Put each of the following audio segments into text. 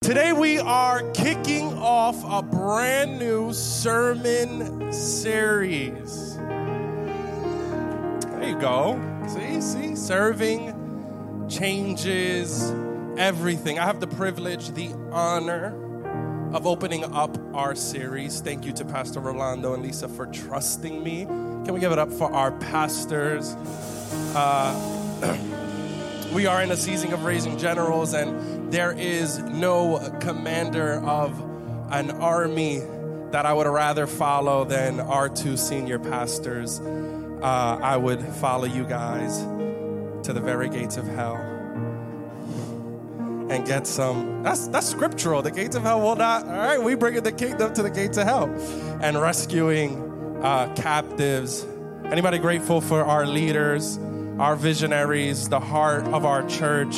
Today we are kicking off a brand new sermon series. There you go. See, serving changes everything. I have the privilege, the honor of opening up our series. Thank you to Pastor Rolando and Lisa for trusting me. Can we give it up for our pastors? We are in a season of raising generals, and there is no commander of an army that I would rather follow than our two senior pastors. I would follow you guys to the very gates of hell and get some. That's scriptural. The gates of hell will not. All right, we bringing the kingdom to the gates of hell and rescuing captives. Anybody grateful for our leaders, our visionaries, the heart of our church?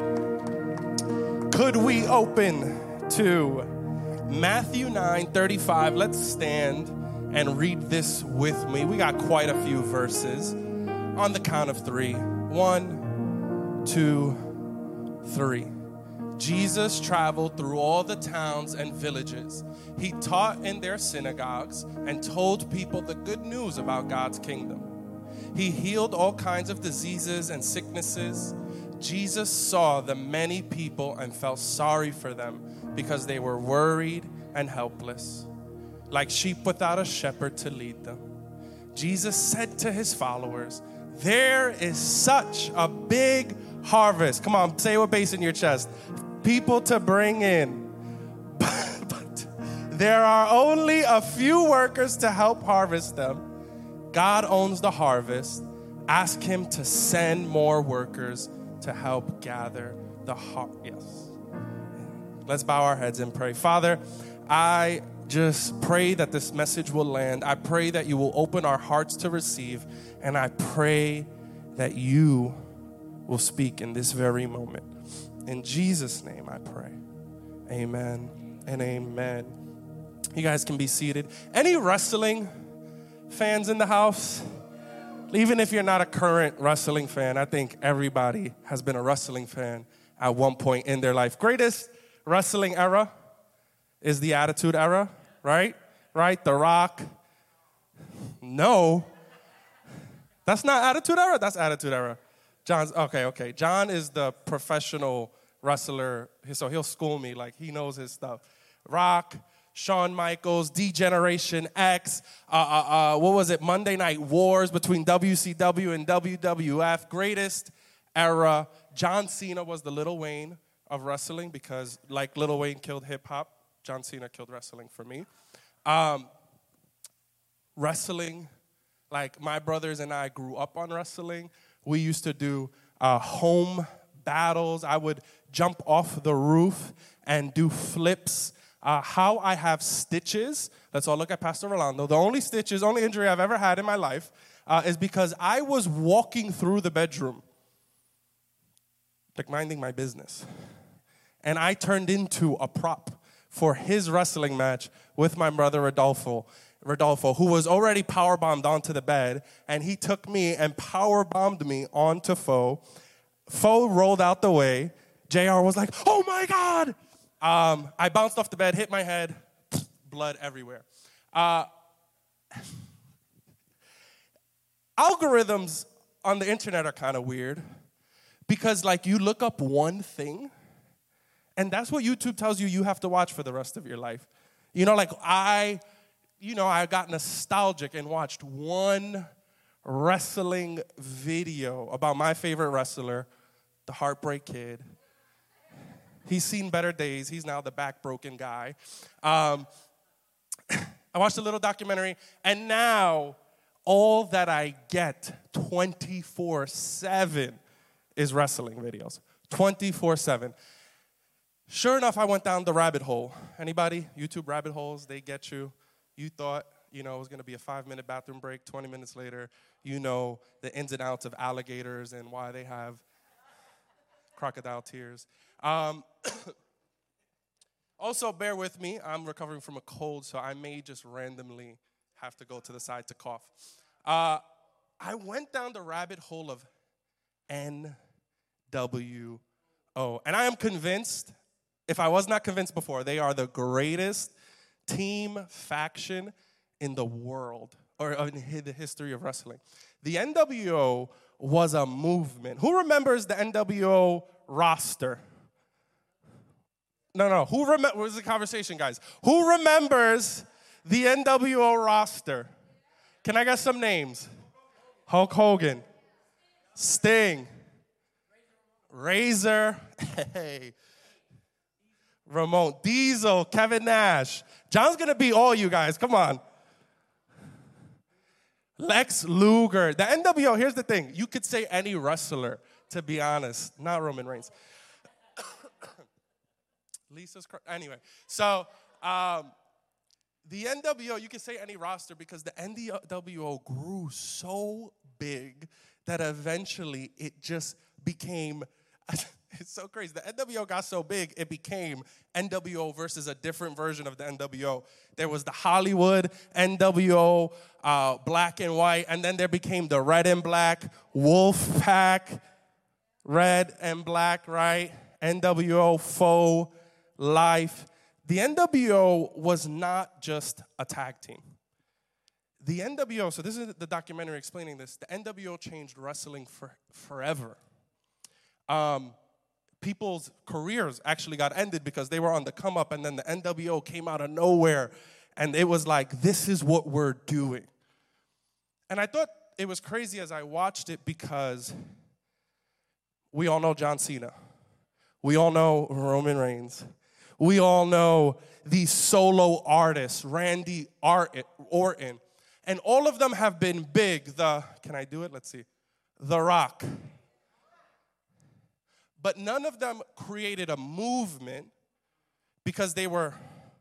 Could we open to Matthew 9:35? Let's stand and read this with me. We got quite a few verses. On the count of three. 1, 2, 3. Jesus traveled through all the towns and villages. He taught in their synagogues and told people the good news about God's kingdom. He healed all kinds of diseases and sicknesses. Jesus saw the many people and felt sorry for them because they were worried and helpless, like sheep without a shepherd to lead them. Jesus said to his followers, "There is such a big harvest." Come on, say it with bass in your chest. People to bring in. But there are only a few workers to help harvest them. God owns the harvest. Ask him to send more workers to help gather the harvest. Yes. Let's bow our heads and pray. Father, I just pray that this message will land. I pray that you will open our hearts to receive. And I pray that you will speak in this very moment. In Jesus' name I pray. Amen and amen. You guys can be seated. Any wrestling fans in the house? Even if you're not a current wrestling fan, I think everybody has been a wrestling fan at one point in their life. Greatest wrestling era is the Attitude Era, right? Right? The Rock. No. That's not Attitude Era? That's Attitude Era. Okay. John is the professional wrestler, so he'll school me like he knows his stuff. Rock, Shawn Michaels, D-Generation X, what was it, Monday Night Wars between WCW and WWF, greatest era. John Cena was the Lil Wayne of wrestling because like Lil Wayne killed hip-hop, John Cena killed wrestling for me. Wrestling, like my brothers and I grew up on wrestling. We used to do home battles. I would jump off the roof and do flips. How I have stitches, let's all look at Pastor Rolando. The only injury I've ever had in my life is because I was walking through the bedroom, like minding my business. And I turned into a prop for his wrestling match with my brother Rodolfo, who was already powerbombed onto the bed. And he took me and powerbombed me onto Foe. Foe rolled out the way. JR was like, "Oh my God!" I bounced off the bed, hit my head, blood everywhere. Algorithms on the internet are kind of weird because, like, you look up one thing, and that's what YouTube tells you you have to watch for the rest of your life. You know, like, I got nostalgic and watched one wrestling video about my favorite wrestler, the Heartbreak Kid. He's seen better days. He's now the back-broken guy. I watched a little documentary, and now all that I get 24/7 is wrestling videos. 24/7. Sure enough, I went down the rabbit hole. Anybody? YouTube rabbit holes, they get you. You thought, it was going to be a 5-minute bathroom break. 20 minutes later, you know the ins and outs of alligators and why they have crocodile tears. Also, bear with me. I'm recovering from a cold, so I may just randomly have to go to the side to cough. I went down the rabbit hole of NWO. And I am convinced If I was not convinced before, they are the greatest team faction in the world, or in the history of wrestling. The NWO was a movement. Who remembers the NWO roster? No. Where's the conversation, guys? Who remembers the NWO roster? Can I get some names? Hulk Hogan, Sting, Razor, hey, Ramon, Diesel, Kevin Nash. John's going to beat all you guys. Come on. Lex Luger. The NWO, here's the thing. You could say any wrestler, to be honest. Not Roman Reigns. Anyway, so the NWO, you can say any roster because the NWO grew so big that eventually it just became, it's so crazy. The NWO got so big, it became NWO versus a different version of the NWO. There was the Hollywood NWO, black and white, and then there became the red and black, Wolfpack, red and black, right? NWO, faux life. The NWO was not just a tag team. The NWO, so this is the documentary explaining this, the NWO changed wrestling forever. People's careers actually got ended because they were on the come up, and then the NWO came out of nowhere, and it was like, this is what we're doing. And I thought it was crazy as I watched it because we all know John Cena. We all know Roman Reigns. We all know these solo artists, Randy Orton. And all of them have been big. Can I do it? Let's see. The Rock. But none of them created a movement because they were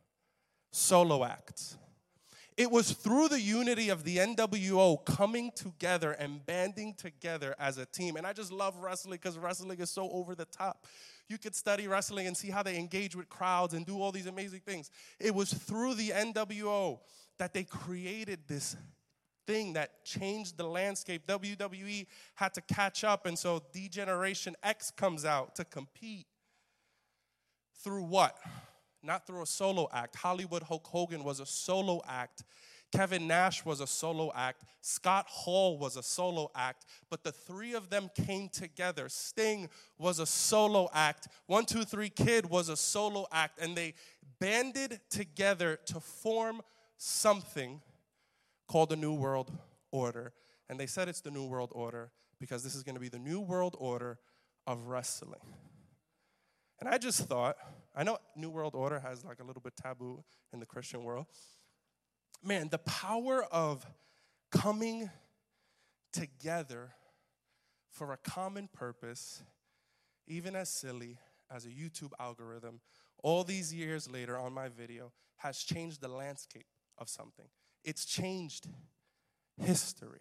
solo acts. It was through the unity of the NWO coming together and banding together as a team. And I just love wrestling because wrestling is so over the top. You could study wrestling and see how they engage with crowds and do all these amazing things. It was through the NWO that they created this thing that changed the landscape. WWE had to catch up, and so D-Generation X comes out to compete. Through what? Not through a solo act. Hollywood Hulk Hogan was a solo act. Kevin Nash was a solo act. Scott Hall was a solo act. But the three of them came together. Sting was a solo act. 1-2-3 Kid was a solo act. And they banded together to form something called the New World Order. And they said it's the New World Order because this is going to be the New World Order of wrestling. And I just thought, I know New World Order has like a little bit taboo in the Christian world. Man, the power of coming together for a common purpose, even as silly as a YouTube algorithm, all these years later on my video, has changed the landscape of something. It's changed history.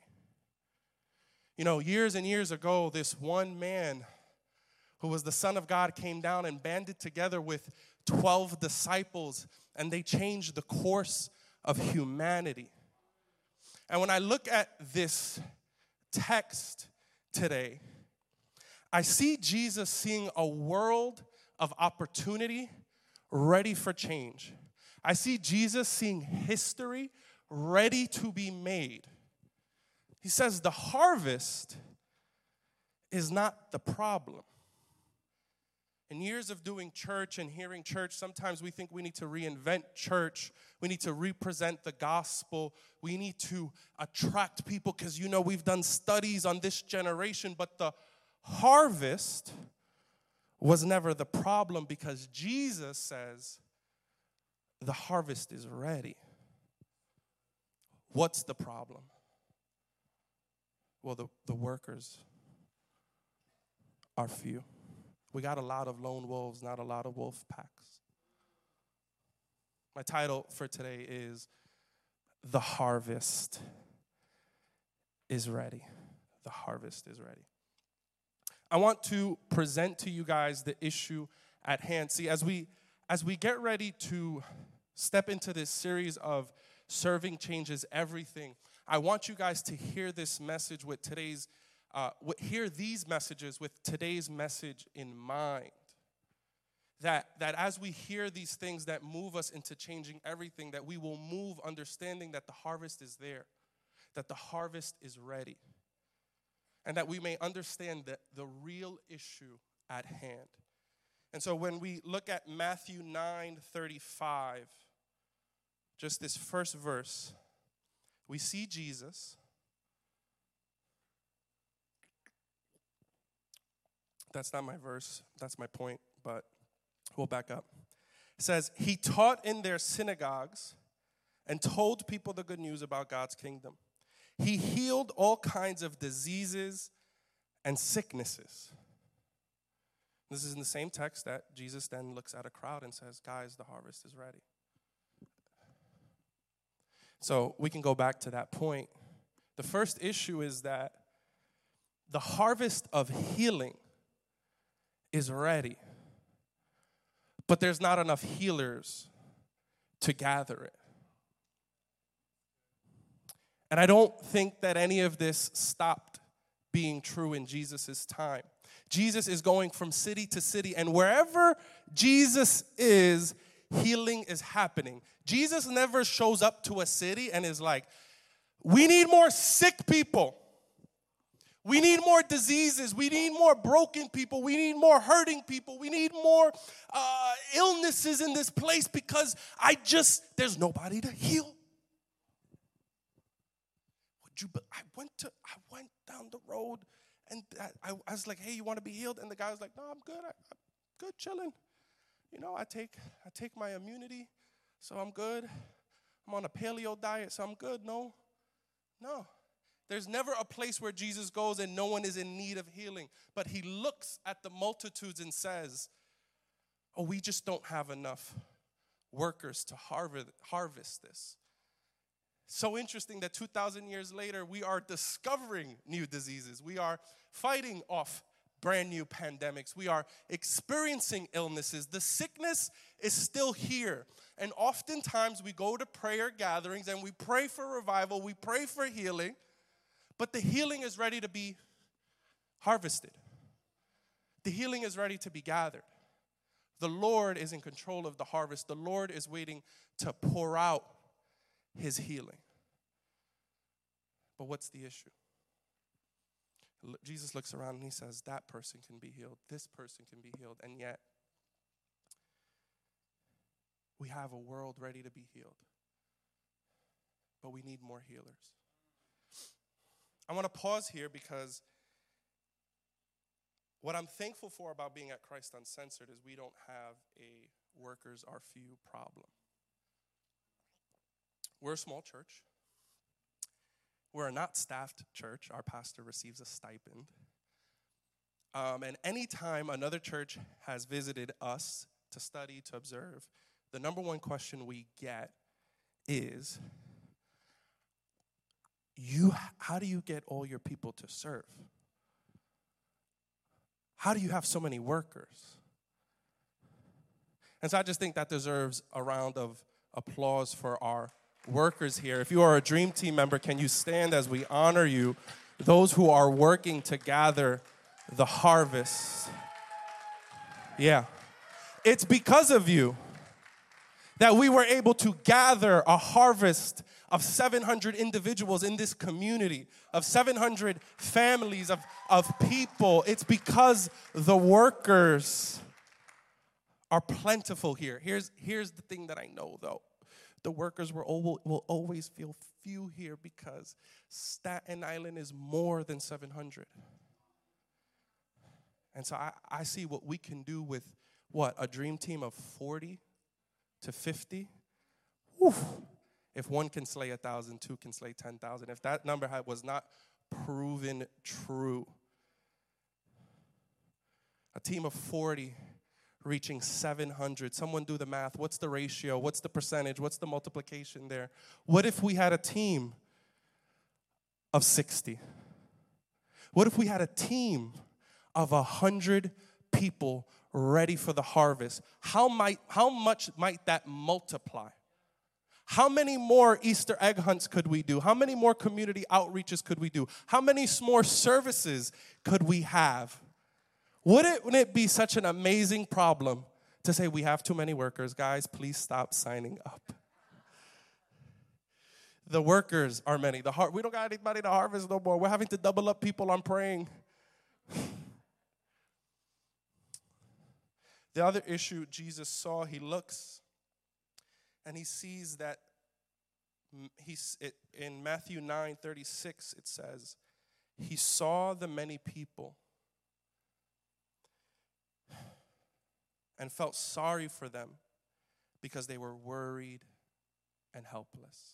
You know, years and years ago, this one man who was the Son of God came down and banded together with 12 disciples, and they changed the course of humanity. And when I look at this text today, I see Jesus seeing a world of opportunity ready for change. I see Jesus seeing history ready to be made. He says the harvest is not the problem. In years of doing church and hearing church, sometimes we think we need to reinvent church. We need to represent the gospel. We need to attract people because, you know, we've done studies on this generation. But the harvest was never the problem because Jesus says the harvest is ready. What's the problem? Well, the workers are few. We got a lot of lone wolves, not a lot of wolf packs. My title for today is The Harvest is Ready. The harvest is ready. I want to present to you guys the issue at hand. See, as we get ready to step into this series of Serving Changes Everything, I want you guys to hear this message with hear these messages with today's message in mind. that as we hear these things that move us into changing everything, that we will move understanding that the harvest is there, that the harvest is ready, and that we may understand the real issue at hand. And so when we look at Matthew 9:35, just this first verse, we see Jesus. That's not my verse, that's my point, but we'll back up. It says, he taught in their synagogues and told people the good news about God's kingdom. He healed all kinds of diseases and sicknesses. This is in the same text that Jesus then looks at a crowd and says, guys, the harvest is ready. So we can go back to that point. The first issue is that the harvest of healing is ready, but there's not enough healers to gather it. And I don't think that any of this stopped being true in Jesus' time. Jesus is going from city to city, and wherever Jesus is, healing is happening. Jesus never shows up to a city and is like, we need more sick people. We need more diseases. We need more broken people. We need more hurting people. We need more illnesses in this place because there's nobody to heal. I went down the road and I was like, hey, you want to be healed? And the guy was like, no, I'm good. I'm good, chilling. You know, I take my immunity, so I'm good. I'm on a paleo diet, so I'm good. No. There's never a place where Jesus goes and no one is in need of healing. But he looks at the multitudes and says, oh, we just don't have enough workers to harvest this. So interesting that 2,000 years later, we are discovering new diseases. We are fighting off brand new pandemics. We are experiencing illnesses. The sickness is still here. And oftentimes we go to prayer gatherings and we pray for revival. We pray for healing. But the healing is ready to be harvested. The healing is ready to be gathered. The Lord is in control of the harvest. The Lord is waiting to pour out his healing. But what's the issue? Jesus looks around and he says, that person can be healed. This person can be healed. And yet, we have a world ready to be healed. But we need more healers. I want to pause here because what I'm thankful for about being at Christ Uncensored is we don't have a workers are few problem. We're a small church. We're a not staffed church. Our pastor receives a stipend. And anytime another church has visited us to study, to observe, the number one question we get is, how do you get all your people to serve? How do you have so many workers? And so I just think that deserves a round of applause for our workers here. If you are a Dream Team member, can you stand as we honor you, those who are working to gather the harvest? Yeah. It's because of you that we were able to gather a harvest of 700 individuals in this community, of 700 families, of people. It's because the workers are plentiful here. Here's the thing that I know, though. The workers will always feel few here because Staten Island is more than 700. And so I see what we can do with, a Dream Team of 40 to 50. Whew. If one can slay 1,000, two can slay 10,000. If that number was not proven true, a team of 40 reaching 700. Someone do the math. What's the ratio? What's the percentage? What's the multiplication there? What if we had a team of 60? What if we had a team of 100 people ready for the harvest? How much might that multiply? How many more Easter egg hunts could we do? How many more community outreaches could we do? How many more services could we have? Wouldn't it be such an amazing problem to say we have too many workers. Guys, please stop signing up. The workers are many. We don't got anybody to harvest no more. We're having to double up people on praying. The other issue Jesus saw, he looks and he sees that in Matthew 9:36 it says, he saw the many people and felt sorry for them because they were worried and helpless.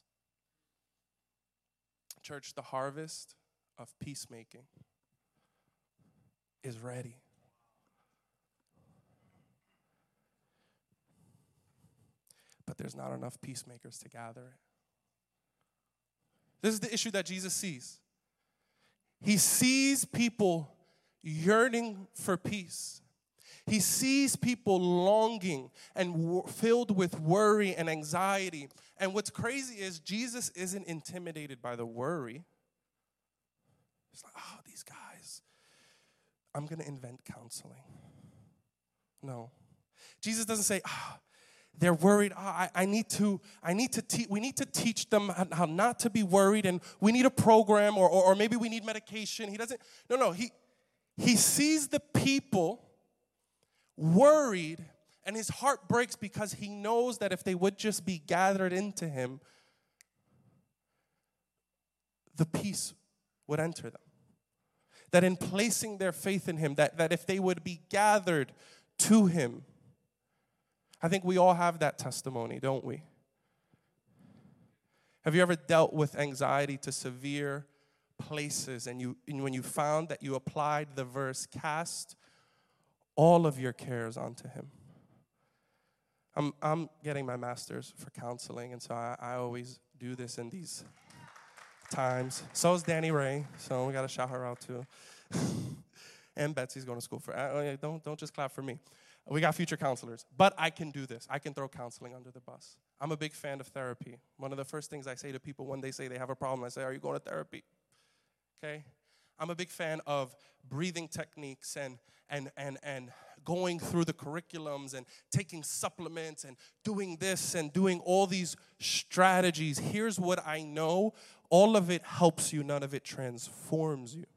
Church, the harvest of peacemaking is ready. But there's not enough peacemakers to gather it. This is the issue that Jesus sees. He sees people yearning for peace. He sees people longing and filled with worry and anxiety. And what's crazy is Jesus isn't intimidated by the worry. He's like, oh, these guys, I'm going to invent counseling. No. Jesus doesn't say, they're worried. We need to teach them how not to be worried, and we need a program, or maybe we need medication. He doesn't. No. He sees the people worried, and his heart breaks because he knows that if they would just be gathered into him, the peace would enter them. That in placing their faith in him, that if they would be gathered to him. I think we all have that testimony, don't we? Have you ever dealt with anxiety to severe places and when you found that you applied the verse, cast all of your cares onto him? I'm getting my master's for counseling, and so I always do this in these times. So is Danny Ray, so we got to shout her out too. And Betsy's going to school for don't just clap for me. We got future counselors. But I can do this. I can throw counseling under the bus. I'm a big fan of therapy. One of the first things I say to people when they say they have a problem, I say, are you going to therapy? Okay? I'm a big fan of breathing techniques and going through the curriculums and taking supplements and doing this and doing all these strategies. Here's what I know. All of it helps you. None of it transforms you.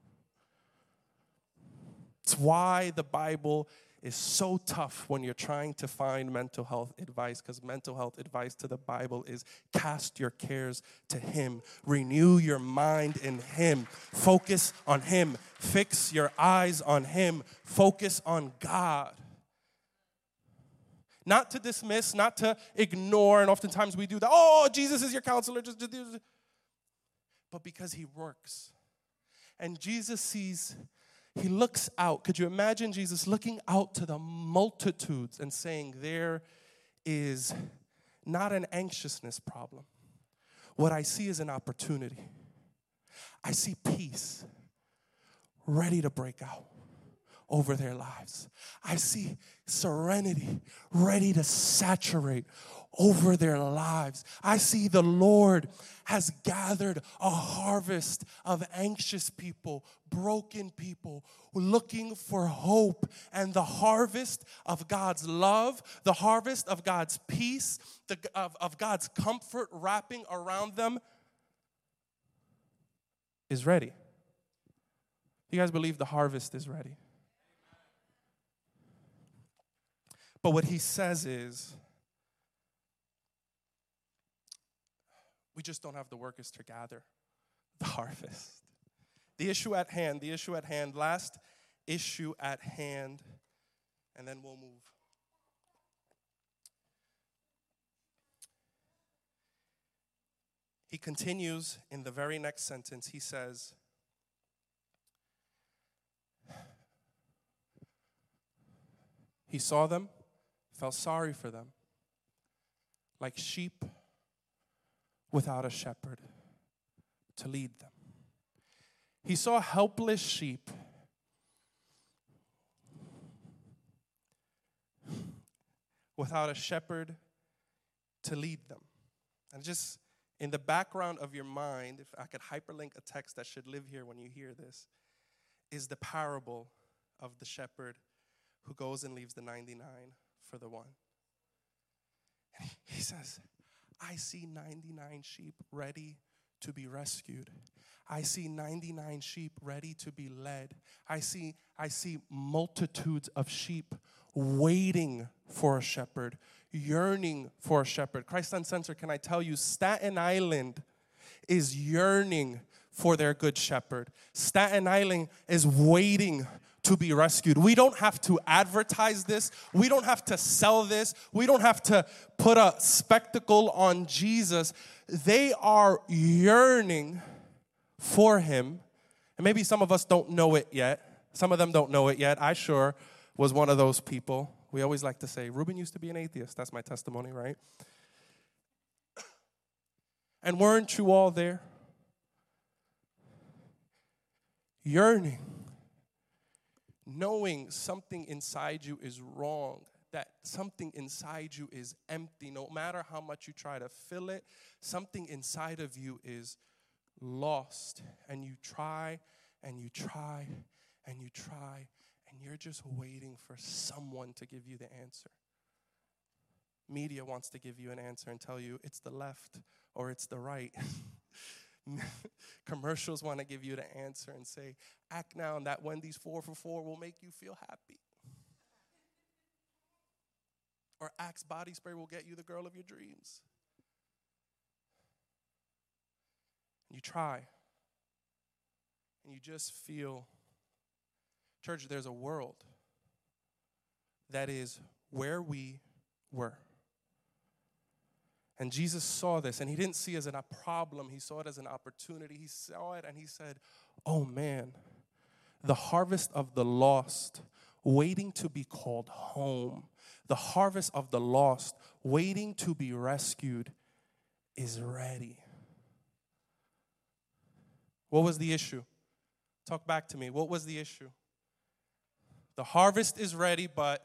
It's why the Bible is so tough when you're trying to find mental health advice, because mental health advice to the Bible is cast your cares to him. Renew your mind in him. Focus on him. Fix your eyes on him. Focus on God. Not to dismiss, not to ignore, and oftentimes we do that. Oh, Jesus is your counselor. But because he works. And Jesus sees. He looks out. Could you imagine Jesus looking out to the multitudes and saying, there is not an anxiousness problem. What I see is an opportunity. I see peace ready to break out over their lives. I see serenity ready to saturate over their lives. I see the Lord has gathered a harvest of anxious people, broken people, looking for hope, and the harvest of God's love, the harvest of God's peace, of God's comfort wrapping around them is ready. You guys believe the harvest is ready? But what he says is, we just don't have the workers to gather the harvest. The issue at hand, last issue at hand, and then we'll move. He continues in the very next sentence. He says, he saw them, felt sorry for them, like sheep without a shepherd to lead them. He saw helpless sheep without a shepherd to lead them. And just in the background of your mind, if I could hyperlink a text that should live here when you hear this, is the parable of the shepherd who goes and leaves the 99 for the one. And he says, I see 99 sheep ready to be rescued. I see 99 sheep ready to be led. I see multitudes of sheep waiting for a shepherd, yearning for a shepherd. Christ Uncensored, can I tell you, Staten Island is yearning for their good shepherd. Staten Island is waiting to be rescued. We don't have to advertise this. We don't have to sell this. We don't have to put a spectacle on Jesus. They are yearning for him. And maybe some of us don't know it yet. Some of them don't know it yet. I sure was one of those people. We always like to say, Reuben used to be an atheist. That's my testimony, right? And weren't you all there? Yearning, knowing something inside you is wrong, that something inside you is empty. No matter how much you try to fill it, something inside of you is lost. And you try, and you try, and you try, and you're just waiting for someone to give you the answer. Media wants to give you an answer and tell you it's the left or it's the right. Commercials want to give you the answer and say, act now and that Wendy's 4 for $4 will make you feel happy. Or Axe body spray will get you the girl of your dreams. And you try. And you just feel, church, there's a world that is where we were. And Jesus saw this, and he didn't see it as a problem. He saw it as an opportunity. He saw it, and he said, oh, man, the harvest of the lost waiting to be called home, the harvest of the lost waiting to be rescued is ready. What was the issue? Talk back to me. What was the issue? The harvest is ready, but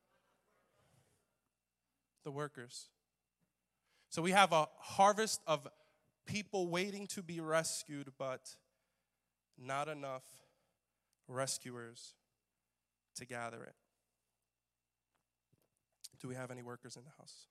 the workers. So we have a harvest of people waiting to be rescued, but not enough rescuers to gather it. Do we have any workers in the house?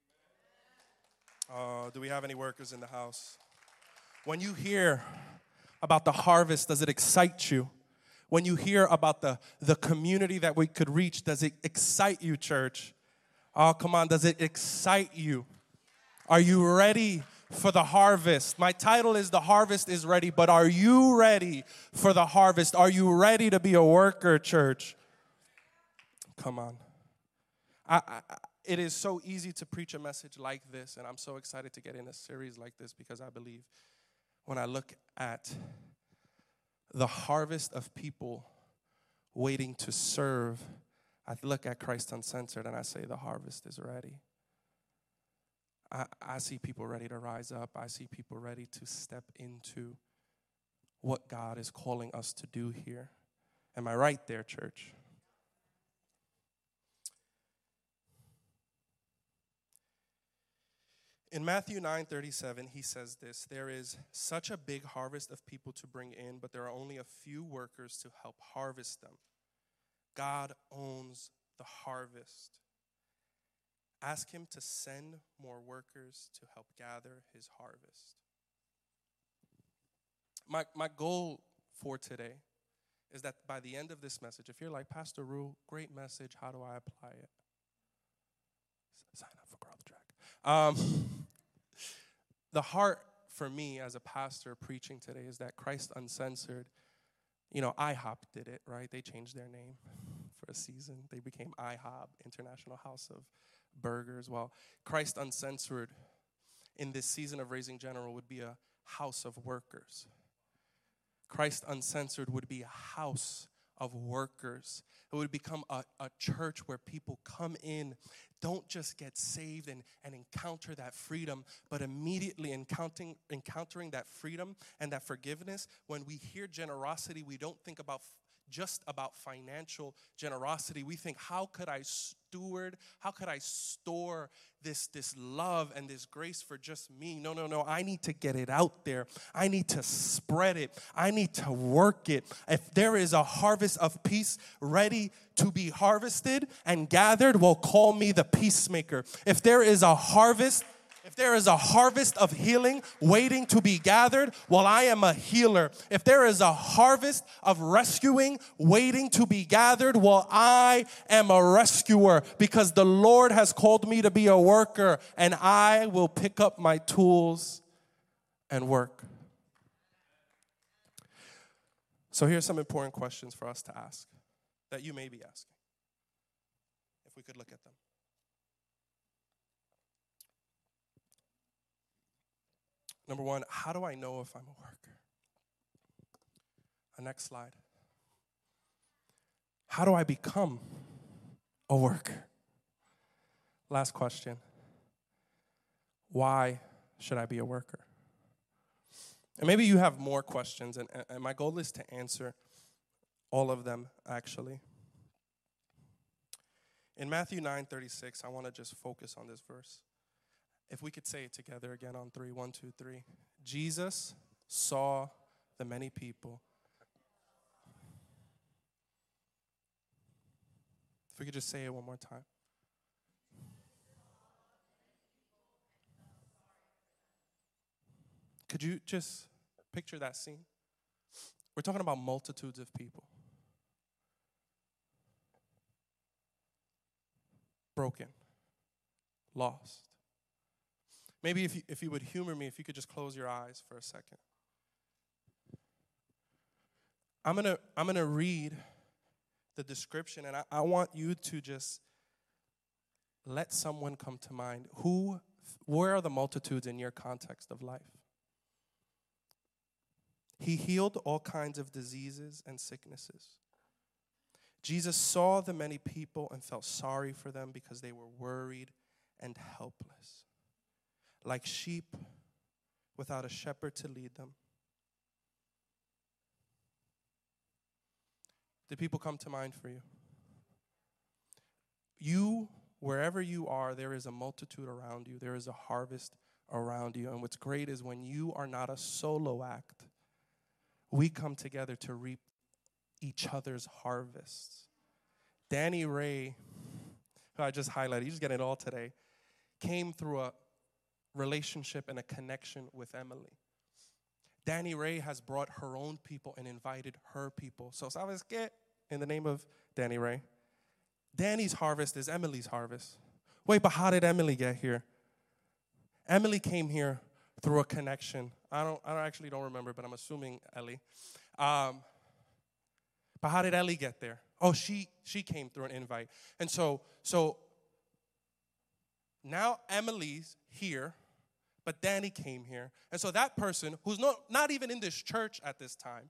Do we have any workers in the house? When you hear about the harvest, does it excite you? When you hear about the community that we could reach, does it excite you, church? Oh, come on, does it excite you? Are you ready for the harvest? My title is The Harvest is Ready, but are you ready for the harvest? Are you ready to be a worker, church? Come on. It is so easy to preach a message like this, and I'm so excited to get in a series like this because I believe when I look at the harvest of people waiting to serve, I look at Christ Uncensored and I say the harvest is ready. I see people ready to rise up. I see people ready to step into what God is calling us to do here. Am I right there, church? In Matthew 9:37, he says this, there is such a big harvest of people to bring in, but there are only a few workers to help harvest them. God owns the harvest. Ask him to send more workers to help gather his harvest. My goal for today is that by the end of this message, if you're like, Pastor Rue, great message, how do I apply it? Sign up for Growth Track. The heart for me as a pastor preaching today is that Christ Uncensored, IHOP did it, right? They changed their name for a season. They became IHOP, International House of Burgers. Well, Christ Uncensored in this season of Raising General would be a house of workers. Christ Uncensored would be a house of workers. It would become a church where people come in, don't just get saved and encounter that freedom, but immediately encountering that freedom and that forgiveness. When we hear generosity, we don't think about just about financial generosity. We think, how could I steward? How could I store this love and this grace for just me? No. I need to get it out there. I need to spread it. I need to work it. If there is a harvest of peace ready to be harvested and gathered, well, call me the peacemaker. If there is a harvest of healing waiting to be gathered, well, I am a healer. If there is a harvest of rescuing waiting to be gathered, well, I am a rescuer, because the Lord has called me to be a worker, and I will pick up my tools and work. So here's some important questions for us to ask that you may be asking, if we could look at them. Number one, how do I know if I'm a worker? Next slide. How do I become a worker? Last question. Why should I be a worker? And maybe you have more questions, and my goal is to answer all of them, actually. In Matthew 9:36, I want to just focus on this verse. If we could say it together again on 3, 1, 2, 3. Jesus saw the many people. If we could just say it one more time. Could you just picture that scene? We're talking about multitudes of people. Broken. Lost. Maybe if you would humor me, if you could just close your eyes for a second. I'm gonna read the description, and I want you to just let someone come to mind. Where are the multitudes in your context of life? He healed all kinds of diseases and sicknesses. Jesus saw the many people and felt sorry for them because they were worried and helpless, like sheep without a shepherd to lead them. Did people come to mind for you? You, wherever you are, there is a multitude around you. There is a harvest around you. And what's great is when you are not a solo act, we come together to reap each other's harvests. Danny Ray, who I just highlighted, you just get it all today, came through a relationship and a connection with Emily. Danny Ray has brought her own people and invited her people. So, ¿sabes qué? In the name of Danny Ray, Danny's harvest is Emily's harvest. Wait, but how did Emily get here? Emily came here through a connection. I actually don't remember, but I'm assuming Ellie. But how did Ellie get there? Oh, she came through an invite. And so now Emily's here, but Danny came here. And so that person who's not even in this church at this time,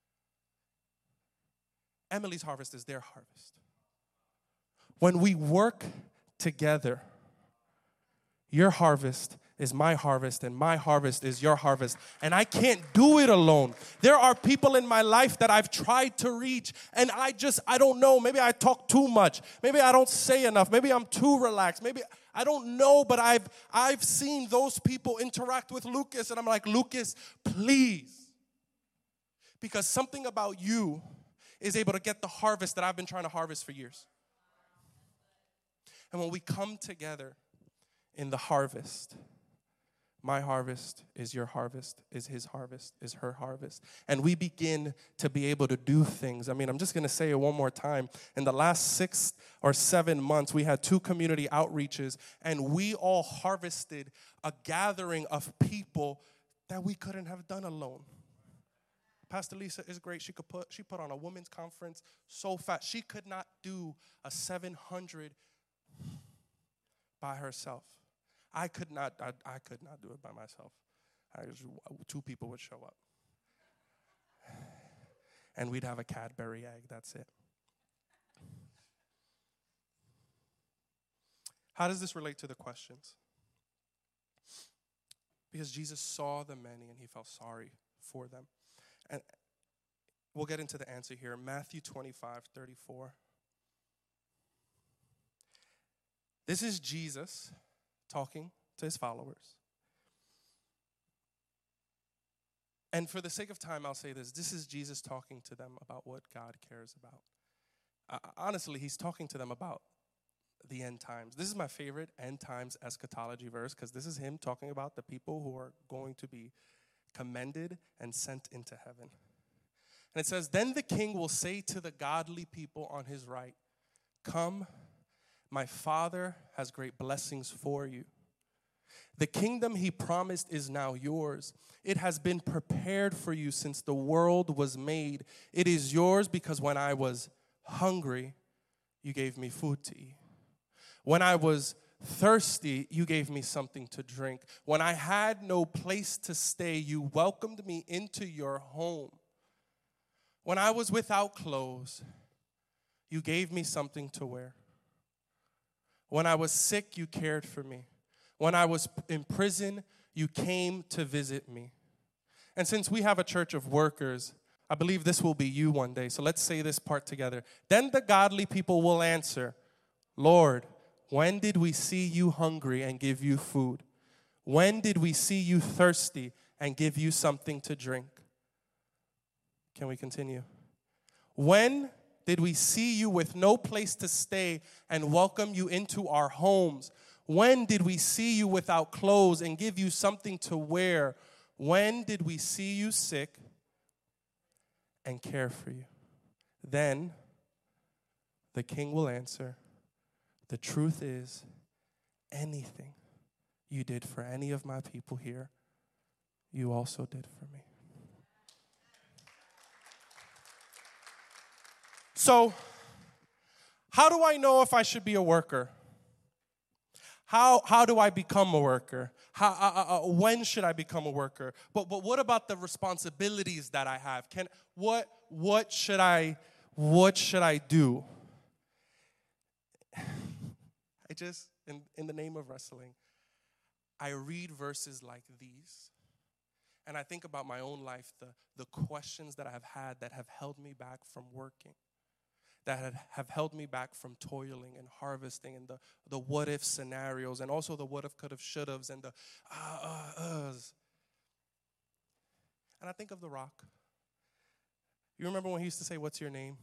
Emily's harvest is their harvest. When we work together, your harvest is my harvest, and my harvest is your harvest. And I can't do it alone. There are people in my life that I've tried to reach, and I don't know. Maybe I talk too much. Maybe I don't say enough. Maybe I'm too relaxed. Maybe I don't know, but I've seen those people interact with Lucas, and I'm like, Lucas, please. Because something about you is able to get the harvest that I've been trying to harvest for years. And when we come together in the harvest, my harvest is your harvest, is his harvest, is her harvest. And we begin to be able to do things. I mean, I'm just going to say it one more time. In the last 6 or 7 months, we had 2 community outreaches, and we all harvested a gathering of people that we couldn't have done alone. Pastor Lisa is great. She put on a women's conference so fast. She could not do a 700 by herself. I could not do it by myself. 2 people would show up. And we'd have a Cadbury egg, that's it. How does this relate to the questions? Because Jesus saw the many and he felt sorry for them. And we'll get into the answer here. Matthew 25:34. This is Jesus talking to his followers. And for the sake of time, I'll say this. This is Jesus talking to them about what God cares about. Honestly, he's talking to them about the end times. This is my favorite end times eschatology verse because this is him talking about the people who are going to be commended and sent into heaven. And it says, then the king will say to the godly people on his right, come, my Father has great blessings for you. The kingdom he promised is now yours. It has been prepared for you since the world was made. It is yours because when I was hungry, you gave me food to eat. When I was thirsty, you gave me something to drink. When I had no place to stay, you welcomed me into your home. When I was without clothes, you gave me something to wear. When I was sick, you cared for me. When I was in prison, you came to visit me. And since we have a church of workers, I believe this will be you one day. So let's say this part together. Then the godly people will answer, Lord, when did we see you hungry and give you food? When did we see you thirsty and give you something to drink? Can we continue? When did we see you with no place to stay and welcome you into our homes? When did we see you without clothes and give you something to wear? When did we see you sick and care for you? Then the king will answer, the truth is, anything you did for any of my people here, you also did for me. So, how do I know if I should be a worker? How do I become a worker? When should I become a worker? But what about the responsibilities that I have? What should I do? I just, in the name of wrestling, I read verses like these, and I think about my own life, the questions that I have had that have held me back from working, that have held me back from toiling and harvesting, and the what-if scenarios, and also the what-if, could-have, should-haves, and the uhs. And I think of The Rock. You remember when he used to say, what's your name?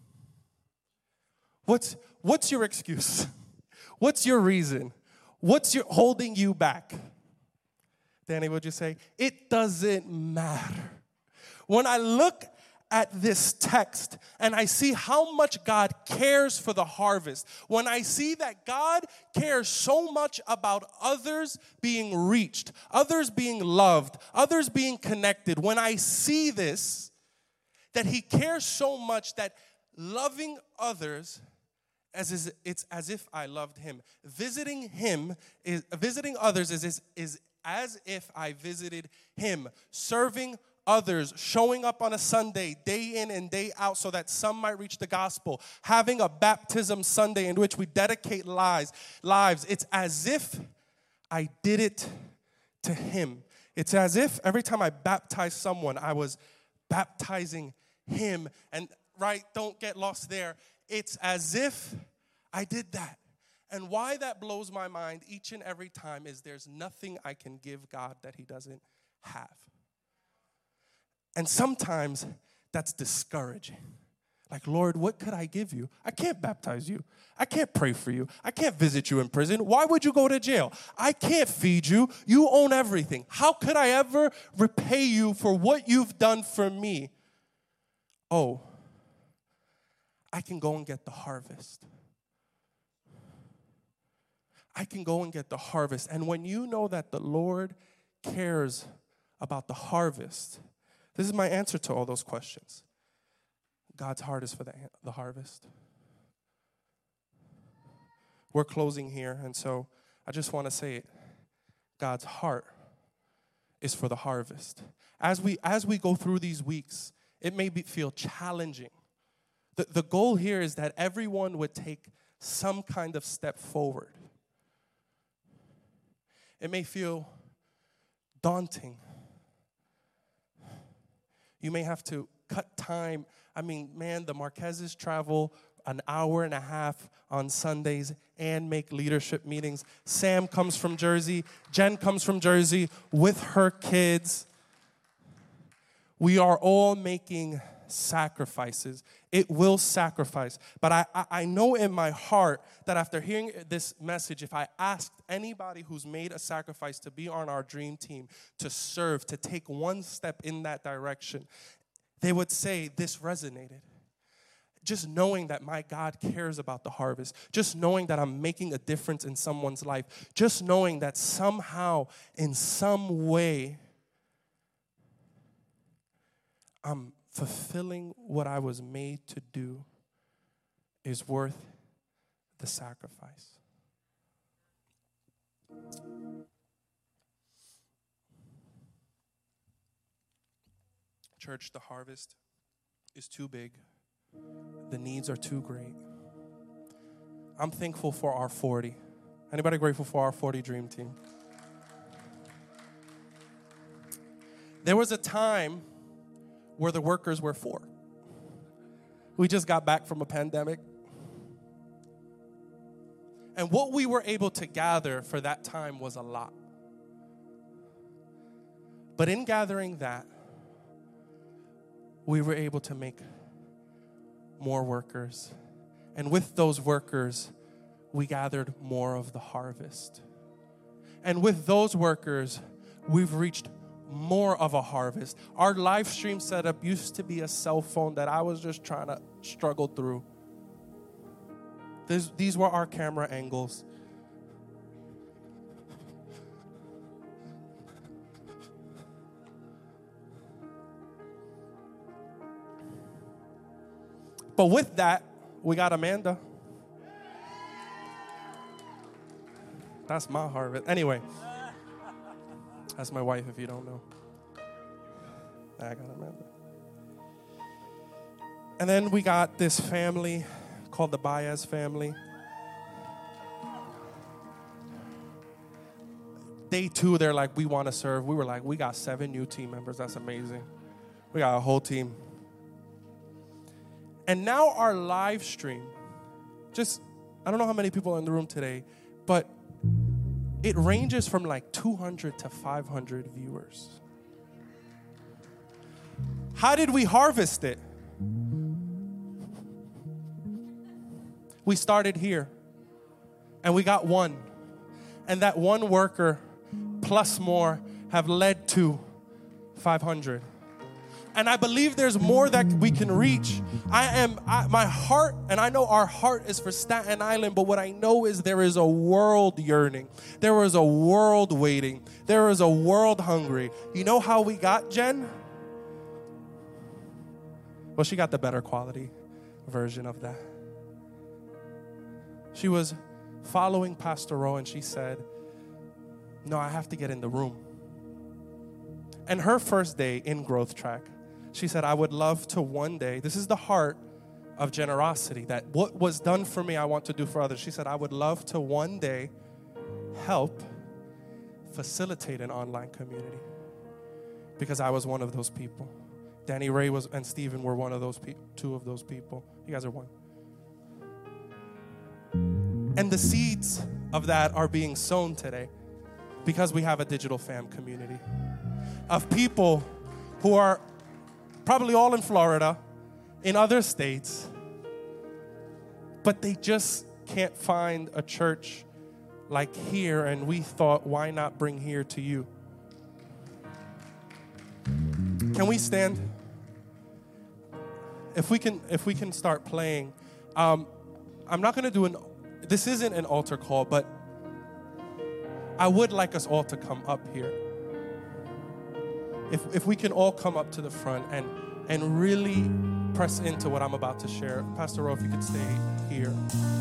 What's your excuse? What's your reason? What's your holding you back? Danny, would you say? It doesn't matter. When I look at this text and I see how much God cares for the harvest, when I see that God cares so much about others being reached, others being loved, others being connected, when I see this, that he cares so much that loving others it's as if I loved him. Visiting others is as if I visited him. Serving others, showing up on a Sunday, day in and day out, so that some might reach the gospel. Having a baptism Sunday in which we dedicate lives. It's as if I did it to him. It's as if every time I baptized someone, I was baptizing him. And right, don't get lost there. It's as if I did that. And why that blows my mind each and every time is there's nothing I can give God that he doesn't have. And sometimes that's discouraging. Like, Lord, what could I give you? I can't baptize you. I can't pray for you. I can't visit you in prison. Why would you go to jail? I can't feed you. You own everything. How could I ever repay you for what you've done for me? Oh, I can go and get the harvest. I can go and get the harvest. And when you know that the Lord cares about the harvest, this is my answer to all those questions. God's heart is for the harvest. We're closing here, and so I just want to say it. God's heart is for the harvest. As we go through these weeks, it may feel challenging. The goal here is that everyone would take some kind of step forward. It may feel daunting. You may have to cut time. I mean, man, the Marquezes travel an hour and a half on Sundays and make leadership meetings. Sam comes from Jersey. Jen comes from Jersey with her kids. We are all making sacrifices. It will sacrifice. But I know in my heart that after hearing this message, if I asked anybody who's made a sacrifice to be on our dream team, to serve, to take one step in that direction, they would say this resonated. Just knowing that my God cares about the harvest, just knowing that I'm making a difference in someone's life, just knowing that somehow, in some way, I'm fulfilling what I was made to do is worth the sacrifice. Church, the harvest is too big. The needs are too great. I'm thankful for our 40. Anybody grateful for our 40 dream team? There was a time where the workers were 4. We just got back from a pandemic. And what we were able to gather for that time was a lot. But in gathering that, we were able to make more workers. And with those workers, we gathered more of the harvest. And with those workers, we've reached more of a harvest. Our live stream setup used to be a cell phone that I was just trying to struggle through. These were our camera angles. But with that, we got Amanda. That's my harvest. Anyway, that's my wife if you don't know. I got Amanda. And then we got this family called the Baez family. Day 2, they're like, we want to serve. We were like, we got 7 new team members. That's amazing. We got a whole team. And now our live stream, I don't know how many people are in the room today, but it ranges from like 200 to 500 viewers. How did we harvest it? We started here, and we got 1. And that 1 worker plus more have led to 500. And I believe there's more that we can reach. My heart, and I know our heart is for Staten Island, but what I know is there is a world yearning. There is a world waiting. There is a world hungry. You know how we got Jen? Well, she got the better quality version of that. She was following Pastor Rowe, and she said, no, I have to get in the room. And her first day in Growth Track, she said, I would love to one day, this is the heart of generosity, that what was done for me, I want to do for others. She said, I would love to one day help facilitate an online community, because I was one of those people. Danny Ray and Stephen were one of those 2 of those people. You guys are one. And the seeds of that are being sown today because we have a digital fam community of people who are probably all in Florida, in other states, but they just can't find a church like here, and we thought, why not bring here to you? Can we stand? If we can start playing. I'm not going to do this isn't an altar call, but I would like us all to come up here. If we can all come up to the front and really press into what I'm about to share. Pastor Rowe, if you could stay here.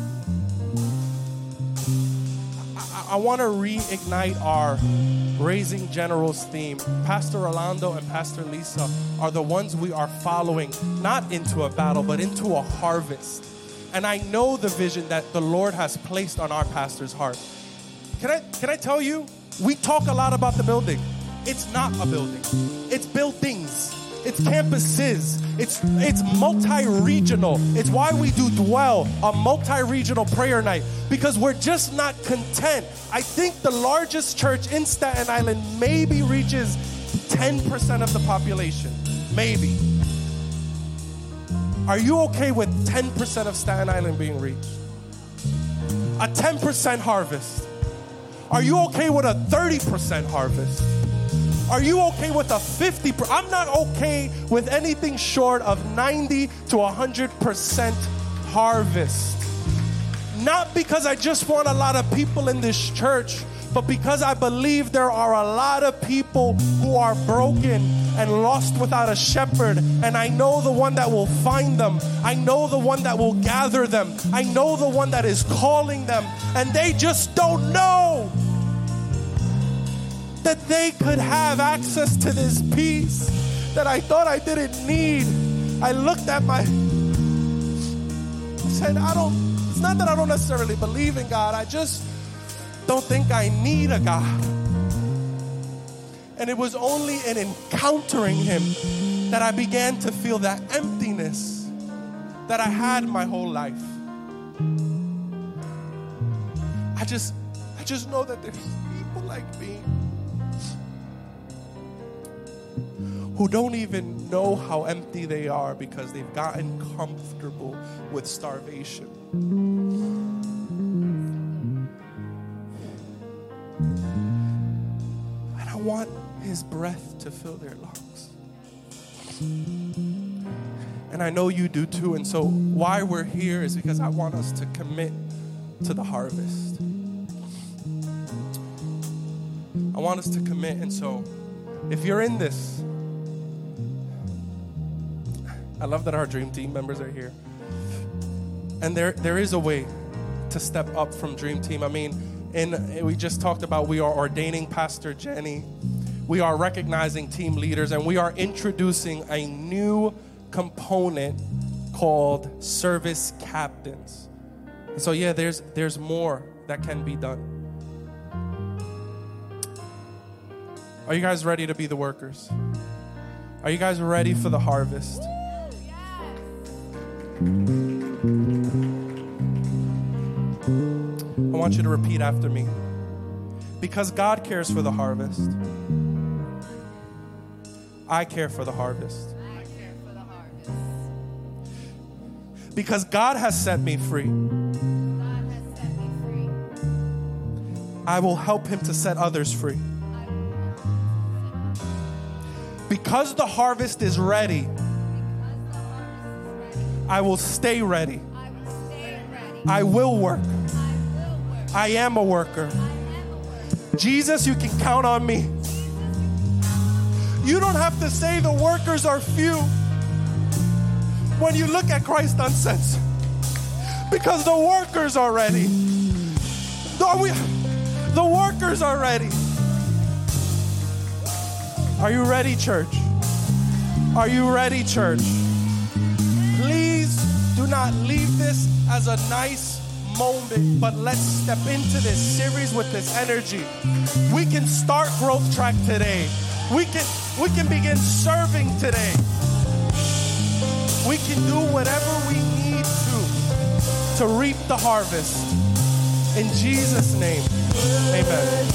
I want to reignite our Raising Generals theme. Pastor Orlando and Pastor Lisa are the ones we are following, not into a battle, but into a harvest. And I know the vision that the Lord has placed on our pastor's heart. Can I tell you, we talk a lot about the building. It's not a building. It's buildings. It's campuses. It's multi-regional. It's why we do Dwell, a multi-regional prayer night, because we're just not content. I think the largest church in Staten Island maybe reaches 10% of the population. Maybe. Are you okay with 10% of Staten Island being reached? A 10% harvest. Are you okay with a 30% harvest? Are you okay with a 50%? I'm not okay with anything short of 90 to 100% harvest. Not because I just want a lot of people in this church, but because I believe there are a lot of people who are broken and lost without a shepherd. And I know the one that will find them. I know the one that will gather them. I know the one that is calling them. And they just don't know that they could have access to this peace that I thought I didn't need. I looked at I said, it's not that I don't necessarily believe in God. I just don't think I need a God. And it was only in encountering him that I began to feel that emptiness that I had my whole life. I just know that there's people like me who don't even know how empty they are because they've gotten comfortable with starvation. And I want his breath to fill their lungs. And I know you do too. And so why we're here is because I want us to commit to the harvest. I want us to commit. And so if you're in this, I love that our dream team members are here. And there is a way to step up from dream team. I mean, we just talked about we are ordaining Pastor Jenny. We are recognizing team leaders, and we are introducing a new component called service captains. And so yeah, there's more that can be done. Are you guys ready to be the workers? Are you guys ready for the harvest? I want you to repeat after me. Because God cares for the harvest, I care for the harvest. I care for the harvest. Because God has set me free, God has set me free. I will help him to set others free. Because the harvest is ready, I will stay ready. I will work. I am a worker. Jesus, you can count on me. You don't have to say the workers are few when you look at Christ Uncensored, because the workers are ready. The workers are ready. Are you ready, church? Are you ready, church? Please do not leave this as a nice moment, but let's step into this series with this energy. We can start Growth Track today. We can begin serving today. We can do whatever we need to reap the harvest. In Jesus' name, amen.